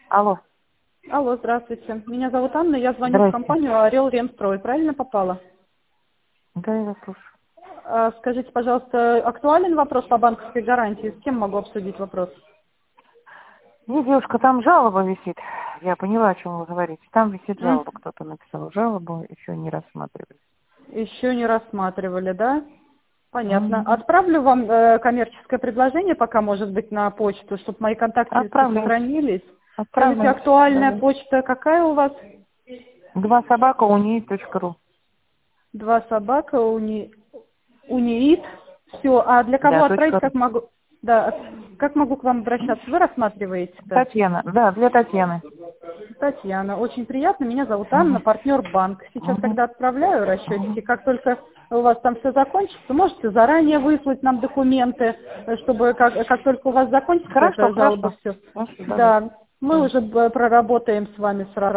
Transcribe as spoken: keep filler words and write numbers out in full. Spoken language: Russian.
Алло. Алло, здравствуйте. Меня зовут Анна, я звоню в Здрасте. компанию «Орел Ремстрой». Правильно попала? Да, я вас слушаю. А, Скажите, пожалуйста, актуален вопрос по банковской гарантии? С кем могу обсудить вопрос? Не, девушка, там жалоба висит. Я поняла, о чем вы говорите. Там висит М, жалоба. Кто-то написал жалобу, еще не рассматривали. Еще не рассматривали, да? Понятно. Мгм. Отправлю вам э, коммерческое предложение, пока, может быть, на почту, чтобы мои контакты Отправляйте. сохранились. Скажите, Отправляйте. актуальная Да-да. почта какая у вас? Два собака уни точка ру. Два собака, уни... униит. Все. А для кого Да, отправить, точка ру. как могу? Да, как могу к вам обращаться? Вы рассматриваете-то? Татьяна. Да, для Татьяны. Татьяна, очень приятно. Меня зовут Анна, Мгм. партнер банк. Сейчас, Мгм. когда отправляю Мгм. расчетики, как только у вас там все закончится, можете заранее выслать нам документы, э, чтобы как, как только у вас закончится Хорошо, эта жалоба, хорошо. все. Хорошо, давайте. Да, мы Да. уже э, проработаем с вами сразу.